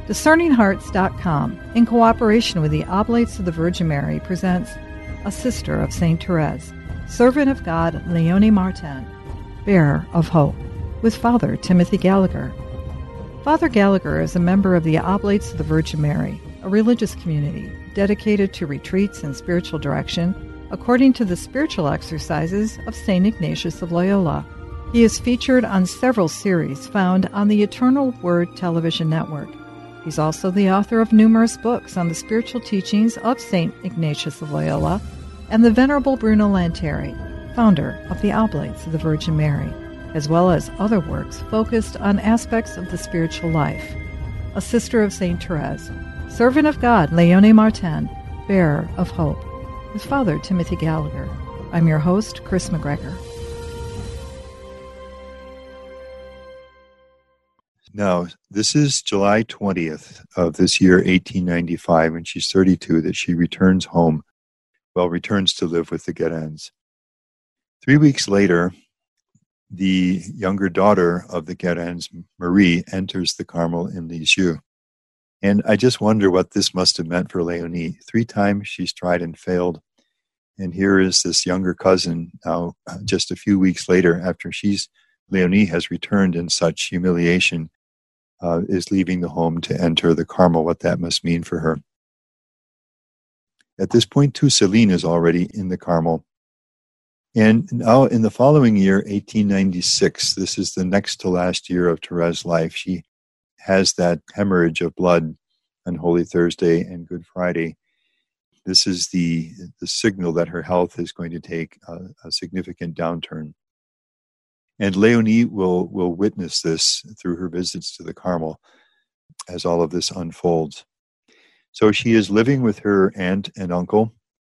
DiscerningHearts.com, in cooperation with the Oblates of the Virgin Mary, presents A Sister of St. Therese, Servant of God Léonie Martin, Bearer of Hope, with Father Timothy Gallagher. Father Gallagher is a member of the Oblates of the Virgin Mary, a religious community dedicated to retreats and spiritual direction according to the spiritual exercises of St. Ignatius of Loyola. He is featured on several series found on the Eternal Word television network. He's also the author of numerous books on the spiritual teachings of St. Ignatius of Loyola and the Venerable Bruno Lanteri, founder of the Oblates of the Virgin Mary, as well as other works focused on aspects of the spiritual life. A Sister of St. Therese, Servant of God Léonie Martin, Bearer of Hope, with Father Timothy Gallagher. I'm your host, Chris McGregor. Now, this is July 20th of this year, 1895, and she's 32, that she returns home, returns to live with the Guérins. 3 weeks later, the younger daughter of the Guérins, Marie, enters the Carmel in Lisieux. And I just wonder what this must have meant for Léonie. 3 times she's tried and failed. And here is this younger cousin now, just a few weeks later, after Léonie has returned in such humiliation, is leaving the home to enter the Carmel, what that must mean for her. At this point, too, Celine is already in the Carmel. And now in the following year, 1896, this is the next to last year of Therese's life. She has that hemorrhage of blood on Holy Thursday and Good Friday. This is the signal that her health is going to take a significant downturn. And Léonie will witness this through her visits to the Carmel as all of this unfolds. So she is living with her aunt and uncle,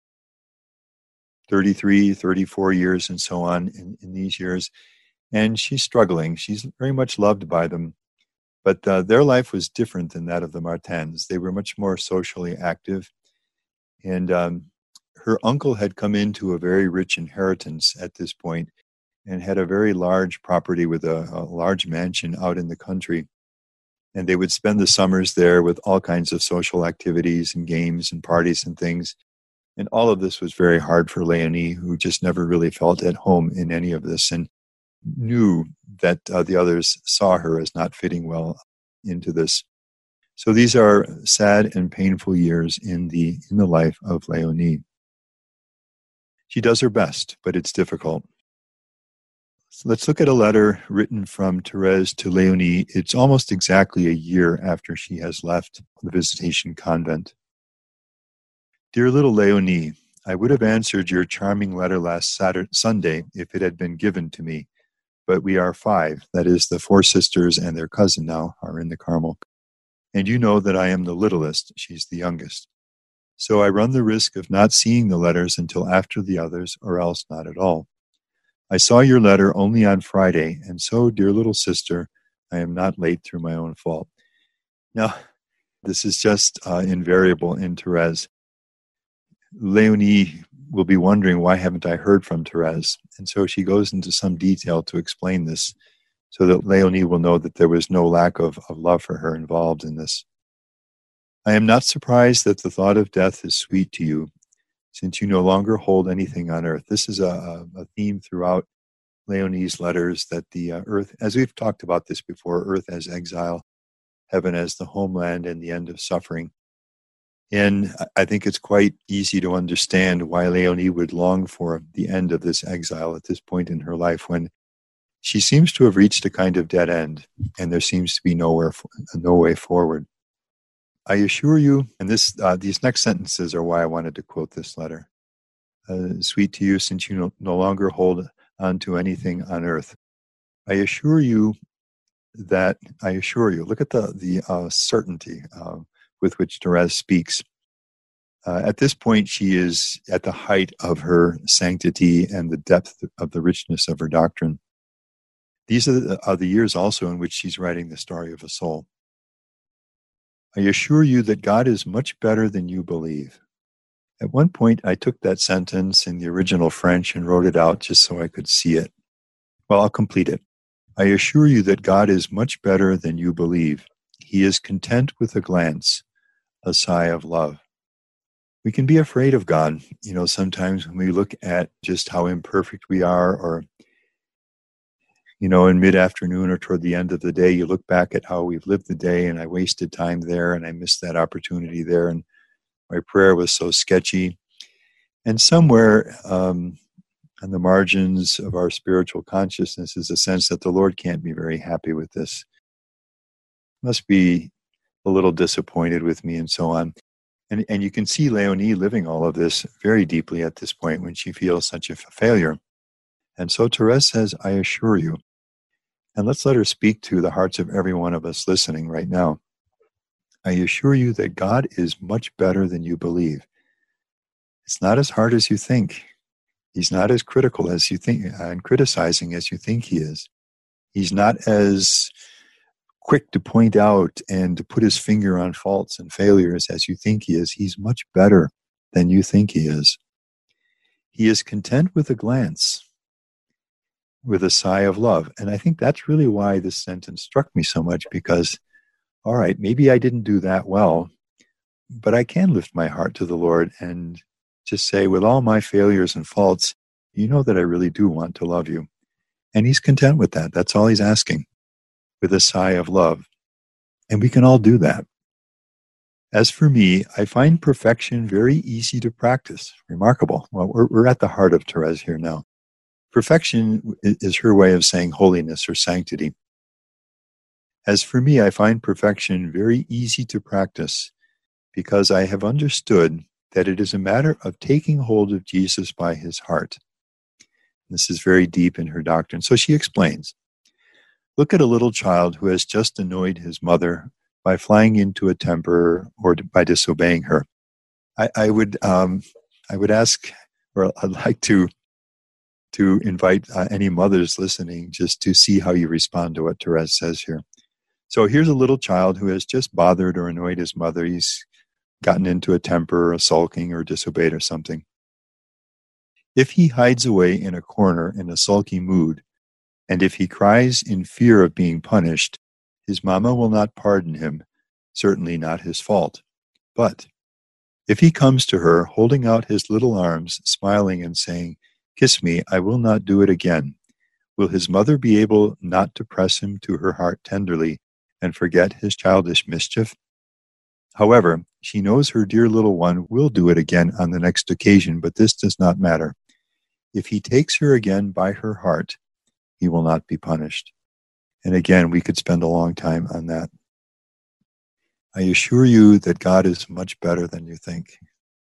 33, 34 years and so on in these years. And she's struggling. She's very much loved by them. But their life was different than that of the Martins. They were much more socially active. And her uncle had come into a very rich inheritance at this point and had a very large property with a large mansion out in the country. And they would spend the summers there with all kinds of social activities and games and parties and things. And all of this was very hard for Léonie, who just never really felt at home in any of this and knew that the others saw her as not fitting well into this. So these are sad and painful years in the life of Léonie. She does her best, but it's difficult. So let's look at a letter written from Therese to Léonie. It's almost exactly a year after she has left the Visitation Convent. Dear little Léonie, I would have answered your charming letter last Sunday if it had been given to me, but we are 5, that is, the 4 sisters and their cousin now are in the Carmel. And you know that I am the littlest, she's the youngest. So I run the risk of not seeing the letters until after the others, or else not at all. I saw your letter only on Friday, and so, dear little sister, I am not late through my own fault. Now, this is just invariable in Therese. Léonie will be wondering, why haven't I heard from Therese? And so she goes into some detail to explain this, so that Léonie will know that there was no lack of love for her involved in this. I am not surprised that the thought of death is sweet to you, since you no longer hold anything on earth. This is a theme throughout Léonie's letters, that the earth, as we've talked about this before, earth as exile, heaven as the homeland and the end of suffering. And I think it's quite easy to understand why Léonie would long for the end of this exile at this point in her life, when she seems to have reached a kind of dead end, and there seems to be no way forward. I assure you, and these next sentences are why I wanted to quote this letter. Sweet to you, since you no longer hold on to anything on earth. I assure you, look at the certainty with which Therese speaks. At this point, she is at the height of her sanctity and the depth of the richness of her doctrine. These are the years also in which she's writing the story of a soul. I assure you that God is much better than you believe. At one point, I took that sentence in the original French and wrote it out just so I could see it. Well, I'll complete it. I assure you that God is much better than you believe. He is content with a glance, a sigh of love. We can be afraid of God, sometimes when we look at just how imperfect we are, or, in mid-afternoon or toward the end of the day, you look back at how we've lived the day, and I wasted time there, and I missed that opportunity there, and my prayer was so sketchy. And somewhere on the margins of our spiritual consciousness is a sense that the Lord can't be very happy with this. Must be a little disappointed with me, and so on. And you can see Leonie living all of this very deeply at this point when she feels such a failure. And so Therese says, I assure you. And let's let her speak to the hearts of every one of us listening right now. I assure you that God is much better than you believe. It's not as hard as you think. He's not as critical as you think and criticizing as you think he is. He's not as quick to point out and to put his finger on faults and failures as you think he is. He's much better than you think he is. He is content with a glance, with a sigh of love. And I think that's really why this sentence struck me so much, because, all right, maybe I didn't do that well, but I can lift my heart to the Lord and just say, with all my failures and faults, you know that I really do want to love you. And he's content with that. That's all he's asking, with a sigh of love. And we can all do that. As for me, I find perfection very easy to practice. Remarkable. Well, we're at the heart of Therese here now. Perfection is her way of saying holiness or sanctity. As for me, I find perfection very easy to practice because I have understood that it is a matter of taking hold of Jesus by his heart. This is very deep in her doctrine. So she explains, look at a little child who has just annoyed his mother by flying into a temper or by disobeying her. I would ask, or I'd like to invite any mothers listening just to see how you respond to what Therese says here. So here's a little child who has just bothered or annoyed his mother. He's gotten into a temper, or sulking, or disobeyed or something. If he hides away in a corner in a sulky mood, and if he cries in fear of being punished, his mama will not pardon him, certainly not his fault. But if he comes to her, holding out his little arms, smiling and saying, kiss me, I will not do it again, will his mother be able not to press him to her heart tenderly and forget his childish mischief? However, she knows her dear little one will do it again on the next occasion, but this does not matter. If he takes her again by her heart, he will not be punished. And again, we could spend a long time on that. I assure you that God is much better than you think.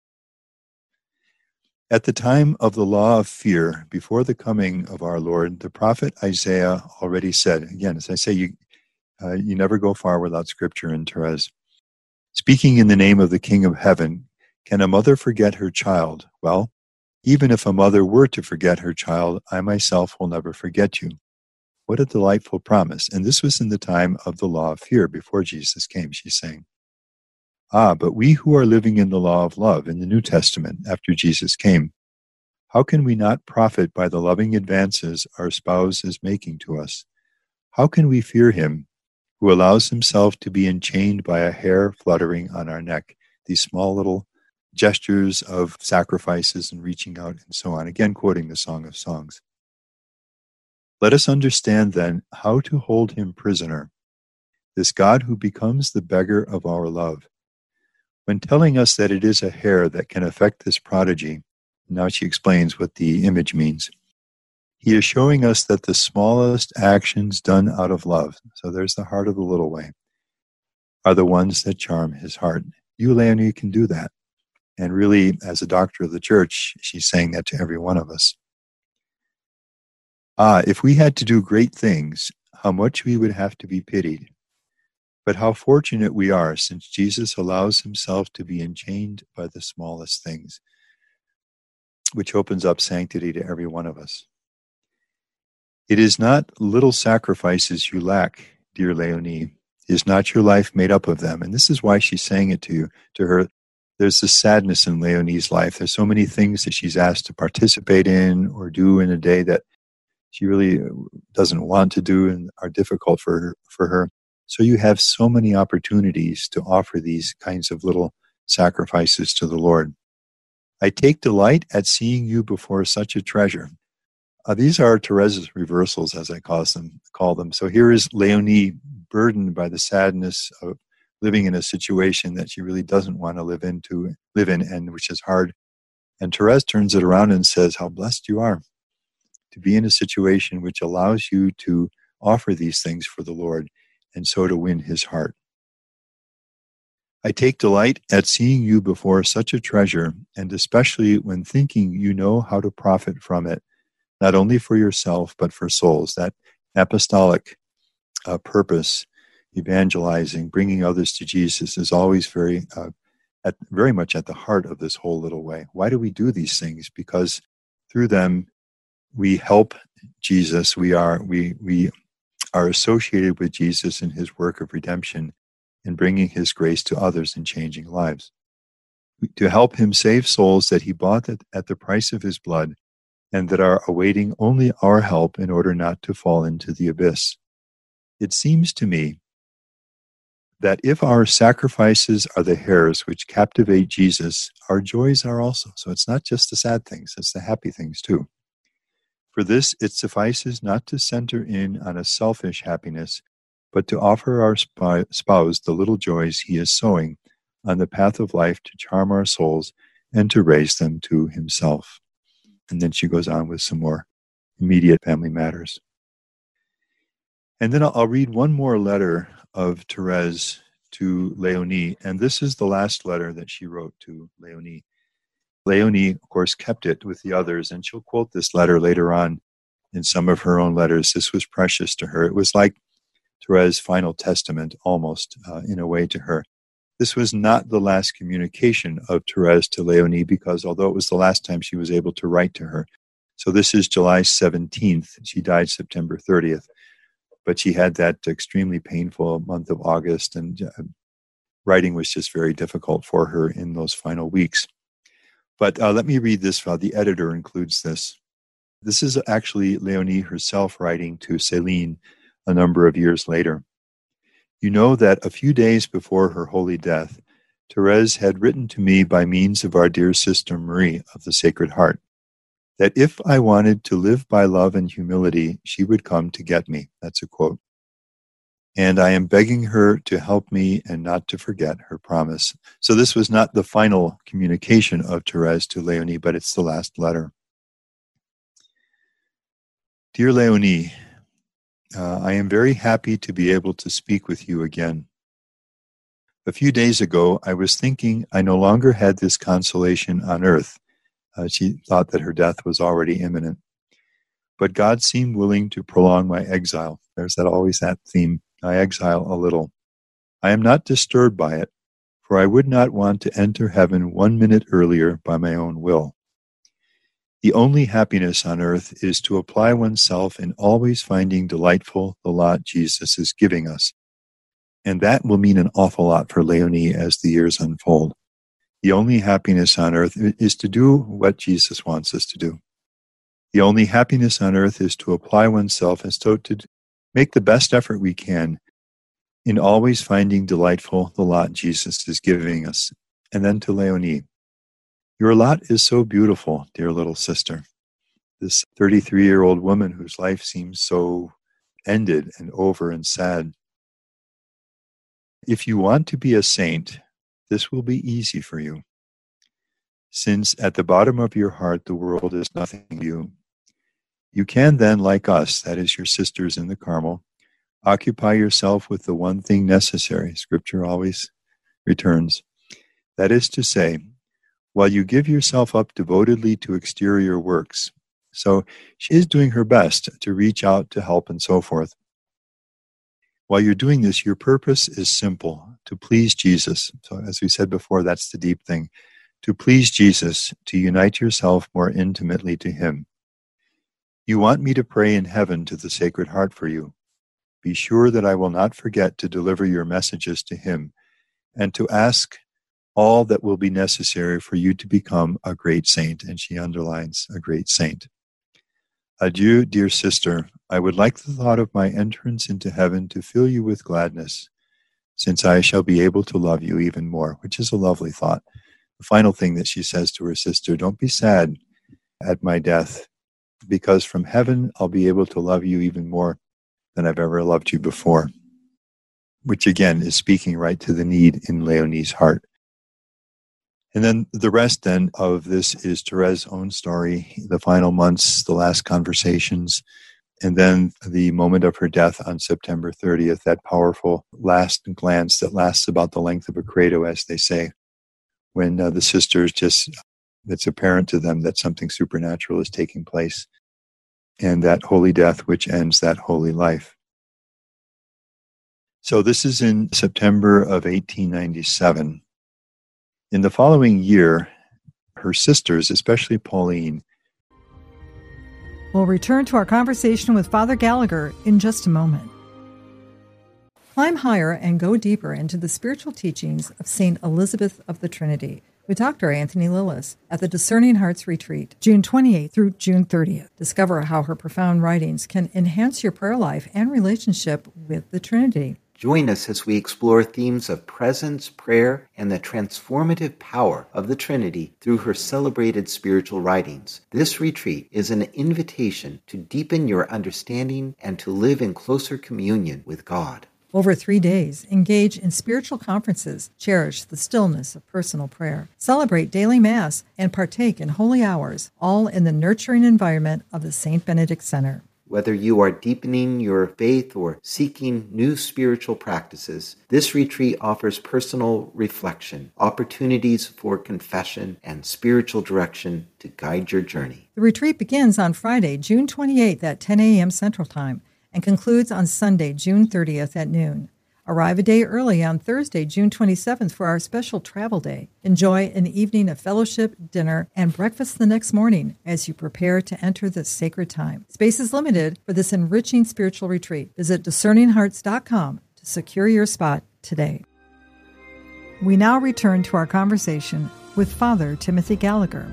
At the time of the law of fear, before the coming of our Lord, the prophet Isaiah already said, again, as I say, you never go far without scripture in Therese. Speaking in the name of the King of Heaven, can a mother forget her child? Well, even if a mother were to forget her child, I myself will never forget you. What a delightful promise. And this was in the time of the law of fear, before Jesus came, she's saying. But we who are living in the law of love in the New Testament after Jesus came, how can we not profit by the loving advances our spouse is making to us? How can we fear him who allows himself to be enchained by a hair fluttering on our neck, these small little gestures of sacrifices and reaching out and so on, again quoting the Song of Songs. Let us understand then how to hold him prisoner, this God who becomes the beggar of our love. When telling us that it is a hair that can affect this prodigy, now she explains what the image means. He is showing us that the smallest actions done out of love, so there's the heart of the little way, are the ones that charm his heart. You, Leonie, can do that. And really, as a doctor of the church, she's saying that to every one of us. If we had to do great things, how much we would have to be pitied. But how fortunate we are, since Jesus allows himself to be enchained by the smallest things, which opens up sanctity to every one of us. It is not little sacrifices you lack, dear Leonie. Is not your life made up of them? And this is why she's saying it to her. There's this sadness in Leonie's life. There's so many things that she's asked to participate in or do in a day that she really doesn't want to do and are difficult for her. So you have so many opportunities to offer these kinds of little sacrifices to the Lord. I take delight at seeing you before such a treasure. These are Therese's reversals, as I call them. So here is Leonie burdened by the sadness of living in a situation that she really doesn't want to live in, and which is hard. And Therese turns it around and says, how blessed you are to be in a situation which allows you to offer these things for the Lord, and so to win his heart. I take delight at seeing you before such a treasure, and especially when thinking you know how to profit from it, not only for yourself, but for souls. That apostolic purpose, evangelizing, bringing others to Jesus, is always very much at the heart of this whole little way. Why do we do these things? Because through them, we help Jesus. We are associated with Jesus in his work of redemption and bringing his grace to others and changing lives. To help him save souls that he bought at the price of his blood, and that are awaiting only our help in order not to fall into the abyss. It seems to me that if our sacrifices are the hairs which captivate Jesus, our joys are also. So it's not just the sad things, it's the happy things too. For this, it suffices not to center in on a selfish happiness, but to offer our spouse the little joys he is sowing on the path of life to charm our souls and to raise them to himself. And then she goes on with some more immediate family matters. And then I'll read one more letter of Therese to Leonie, and this is the last letter that she wrote to Leonie. Leonie, of course, kept it with the others, and she'll quote this letter later on in some of her own letters. This was precious to her. It was like Therese's final testament, almost, in a way, to her. This was not the last communication of Therese to Leonie, because although it was the last time she was able to write to her, so this is July 17th. She died September 30th. But she had that extremely painful month of August, and writing was just very difficult for her in those final weeks. But let me read this. The editor includes this. This is actually Leonie herself writing to Céline a number of years later. You know that a few days before her holy death, Therese had written to me by means of our dear sister Marie of the Sacred Heart, that if I wanted to live by love and humility, she would come to get me. That's a quote. And I am begging her to help me and not to forget her promise. So this was not the final communication of Therese to Leonie, but it's the last letter. Dear Leonie, I am very happy to be able to speak with you again. A few days ago, I was thinking I no longer had this consolation on earth. She thought that her death was already imminent. But God seemed willing to prolong my exile. There's always that theme. I exile a little. I am not disturbed by it, for I would not want to enter heaven 1 minute earlier by my own will. The only happiness on earth is to apply oneself in always finding delightful the lot Jesus is giving us. And that will mean an awful lot for Leonie as the years unfold. The only happiness on earth is to do what Jesus wants us to do. The only happiness on earth is to apply oneself and so to make the best effort we can in always finding delightful the lot Jesus is giving us. And then to Leonie, your lot is so beautiful, dear little sister. This 33-year-old woman whose life seems so ended and over and sad. If you want to be a saint, this will be easy for you, since at the bottom of your heart the world is nothing to you. You can then, like us, that is your sisters in the Carmel, occupy yourself with the one thing necessary, Scripture always returns. That is to say, while you give yourself up devotedly to exterior works. So she is doing her best to reach out to help and so forth. While you're doing this, your purpose is simple, to please Jesus. So as we said before, that's the deep thing. To please Jesus, to unite yourself more intimately to him. You want me to pray in heaven to the Sacred Heart for you. Be sure that I will not forget to deliver your messages to him and to ask all that will be necessary for you to become a great saint. And she underlines a great saint. Adieu, dear sister. I would like the thought of my entrance into heaven to fill you with gladness, since I shall be able to love you even more, which is a lovely thought. The final thing that she says to her sister, don't be sad at my death, because from heaven I'll be able to love you even more than I've ever loved you before, which again is speaking right to the need in Leonie's heart. And then the rest then of this is Thérèse's own story, the final months, the last conversations, and then the moment of her death on September 30th, that powerful last glance that lasts about the length of a credo, as they say, when the sisters it's apparent to them that something supernatural is taking place, and that holy death which ends that holy life. So this is in September of 1897. In the following year, her sisters, especially Pauline. We'll return to our conversation with Father Gallagher in just a moment. Climb higher and go deeper into the spiritual teachings of St. Elizabeth of the Trinity with Dr. Anthony Lillis at the Discerning Hearts Retreat, June 28th through June 30th. Discover how her profound writings can enhance your prayer life and relationship with the Trinity. Join us as we explore themes of presence, prayer, and the transformative power of the Trinity through her celebrated spiritual writings. This retreat is an invitation to deepen your understanding and to live in closer communion with God. Over 3 days, engage in spiritual conferences, cherish the stillness of personal prayer, celebrate daily Mass, and partake in holy hours, all in the nurturing environment of the St. Benedict Center. Whether you are deepening your faith or seeking new spiritual practices, this retreat offers personal reflection, opportunities for confession, and spiritual direction to guide your journey. The retreat begins on Friday, June 28th at 10 a.m. Central Time and concludes on Sunday, June 30th at noon. Arrive a day early on Thursday, June 27th for our special travel day. Enjoy an evening of fellowship, dinner, and breakfast the next morning as you prepare to enter the sacred time. Space is limited for this enriching spiritual retreat. Visit discerninghearts.com to secure your spot today. We now return to our conversation with Father Timothy Gallagher.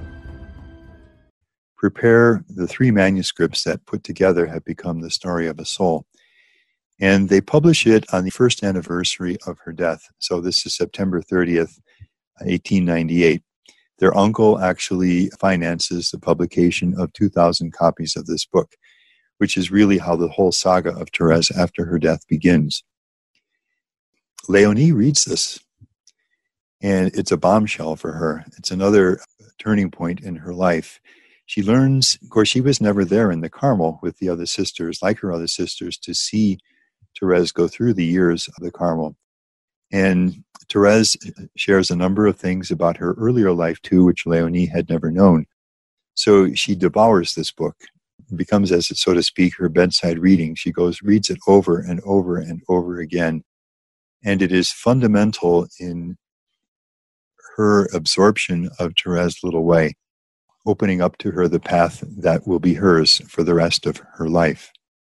Prepare the 3 manuscripts that put together have become the story of a soul. And they publish it on the first anniversary of her death. So this is September 30th, 1898. Their uncle actually finances the publication of 2,000 copies of this book, which is really how the whole saga of Thérèse after her death begins. Léonie reads this, and it's a bombshell for her. It's another turning point in her life. She learns, of course, she was never there in the Carmel with the other sisters, like her other sisters, to see Thérèse go through the years of the Carmel. And Thérèse shares a number of things about her earlier life too, which Léonie had never known. So she devours this book. It becomes, as it, so to speak, her bedside reading. She reads it over and over and over again. And it is fundamental in her absorption of Thérèse's little way, opening up to her the path that will be hers for the rest of her life.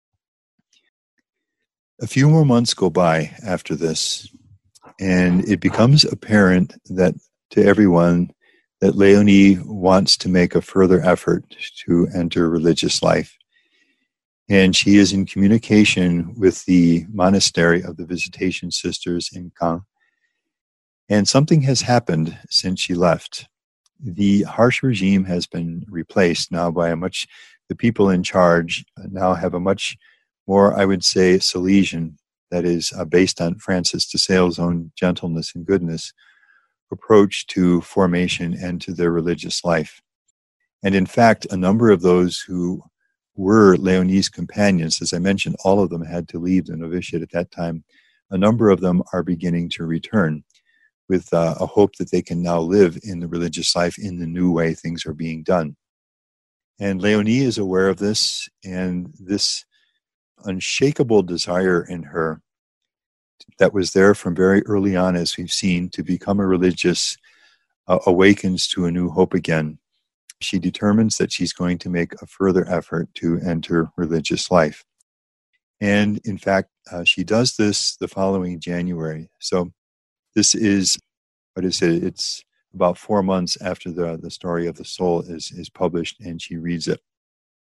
A few more months go by after this, and it becomes apparent that to everyone that Léonie wants to make a further effort to enter religious life. And she is in communication with the monastery of the Visitation Sisters in Caen. And something has happened since she left. The harsh regime has been replaced now by the people in charge now have a much more, I would say, Salesian, that is based on Francis de Sales' own gentleness and goodness, approach to formation and to their religious life. And in fact, a number of those who were Léonie's companions, as I mentioned, all of them had to leave the novitiate at that time. A number of them are beginning to return with a hope that they can now live in the religious life in the new way things are being done. And Léonie is aware of this, and this unshakable desire in her that was there from very early on, as we've seen, to become a religious awakens to a new hope again. She determines that she's going to make a further effort to enter religious life. And in fact, she does this the following January. So this is, it's about 4 months after the story of the soul is published, and she reads it.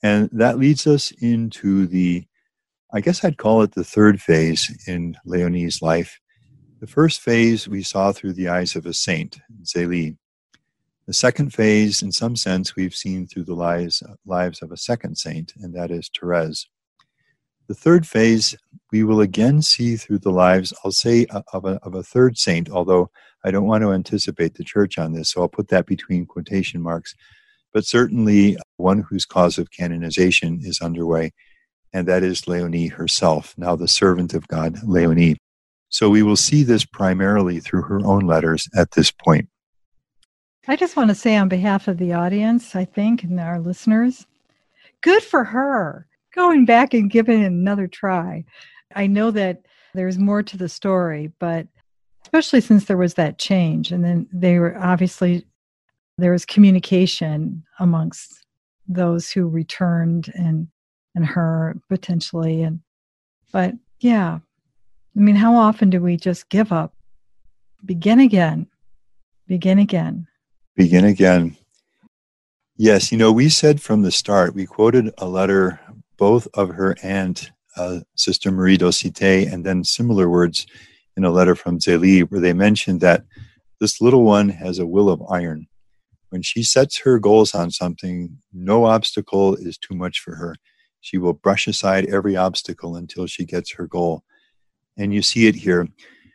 And that leads us into I guess I'd call it the third phase in Leonie's life. The first phase we saw through the eyes of a saint, Zélie. The second phase, in some sense, we've seen through the lives of a second saint, and that is Therese. The third phase, we will again see through the lives, I'll say, of a third saint, although I don't want to anticipate the church on this, so I'll put that between quotation marks, but certainly one whose cause of canonization is underway, and that is Léonie herself, now the servant of God, Léonie. So we will see this primarily through her own letters at this point. I just want to say on behalf of the audience, I think, and our listeners, good for her, going back and giving it another try. I know that there's more to the story, but especially since there was that change, and then there was communication amongst those who returned and her potentially. But yeah, I mean, how often do we just give up? Begin again. Begin again. Begin again. Yes, we said from the start, we quoted a letter both of her aunt, Sister Marie d'Aucité, and then similar words in a letter from Zélie, where they mentioned that this little one has a will of iron. When she sets her goals on something, no obstacle is too much for her. She will brush aside every obstacle until she gets her goal. And you see it here.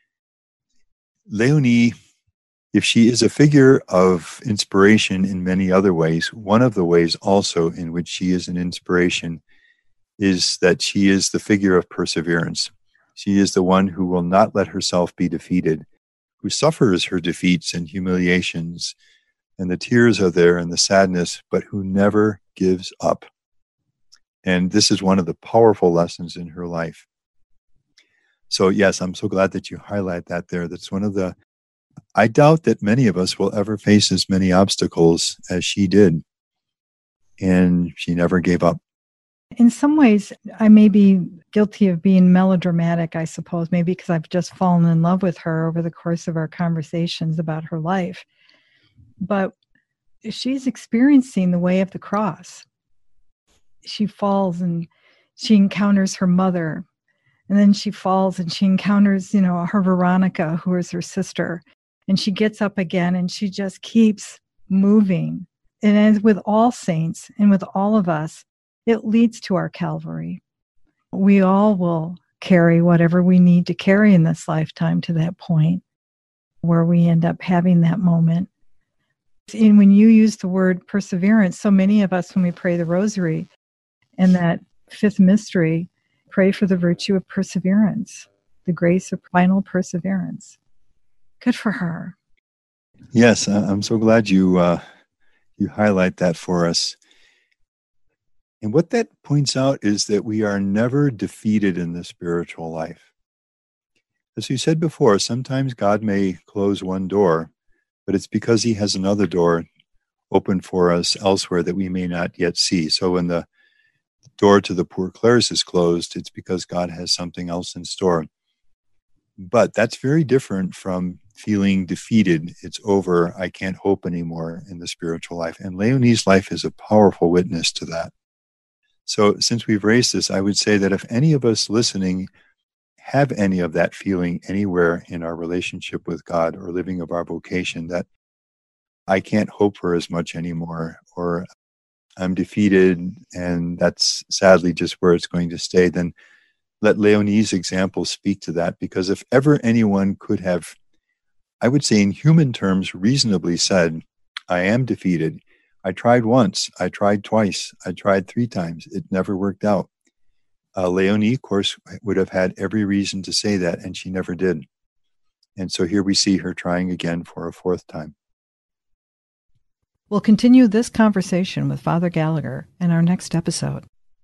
Léonie, if she is a figure of inspiration in many other ways, one of the ways also in which she is an inspiration is that she is the figure of perseverance. She is the one who will not let herself be defeated, who suffers her defeats and humiliations, and the tears are there and the sadness, but who never gives up. And this is one of the powerful lessons in her life. So yes, I'm so glad that you highlight that there. That's one of the, I doubt that many of us will ever face as many obstacles as she did. And she never gave up. In some ways, I may be guilty of being melodramatic, I suppose, maybe because I've just fallen in love with her over the course of our conversations about her life. But she's experiencing the way of the cross. She falls and she encounters her mother. And then she falls and she encounters, her Veronica, who is her sister. And she gets up again and she just keeps moving. And as with all saints and with all of us, it leads to our Calvary. We all will carry whatever we need to carry in this lifetime to that point where we end up having that moment. And when you use the word perseverance, so many of us, when we pray the rosary and that fifth mystery, pray for the virtue of perseverance, the grace of final perseverance. Good for her. Yes, I'm so glad you highlight that for us. And what that points out is that we are never defeated in the spiritual life. As you said before, sometimes God may close one door, but it's because he has another door open for us elsewhere that we may not yet see. So when the door to the Poor Clares is closed, it's because God has something else in store. But that's very different from feeling defeated. It's over. I can't hope anymore in the spiritual life. And Léonie's life is a powerful witness to that. So since we've raised this, I would say that if any of us listening have any of that feeling anywhere in our relationship with God or living of our vocation, that I can't hope for as much anymore, or I'm defeated and that's sadly just where it's going to stay, then let Léonie's example speak to that. Because if ever anyone could have, I would say in human terms, reasonably said, I am defeated. I tried once, I tried twice, I tried 3 times. It never worked out. Léonie, of course, would have had every reason to say that, and she never did. And so here we see her trying again for a 4th time. We'll continue this conversation with Father Gallagher in our next episode.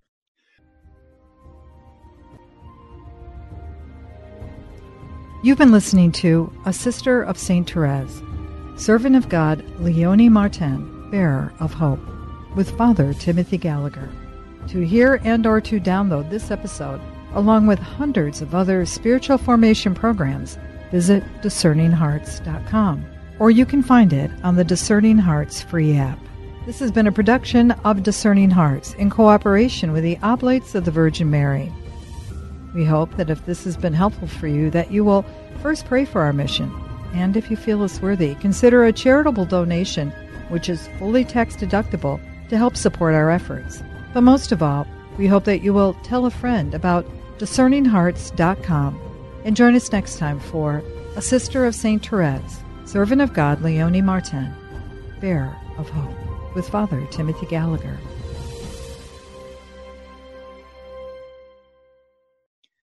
You've been listening to A Sister of St. Therese, Servant of God, Léonie Martin, Bearer of Hope, with Father Timothy Gallagher. To hear and or to download this episode, along with hundreds of other spiritual formation programs, visit discerninghearts.com, or you can find it on the Discerning Hearts free app. This has been a production of Discerning Hearts in cooperation with the Oblates of the Virgin Mary. We hope that if this has been helpful for you, that you will first pray for our mission, and if you feel us worthy, consider a charitable donation, which is fully tax deductible, to help support our efforts. But most of all, we hope that you will tell a friend about discerninghearts.com and join us next time for A Sister of St. Therese, Servant of God Leonie Martin, Bearer of Hope, with Father Timothy Gallagher.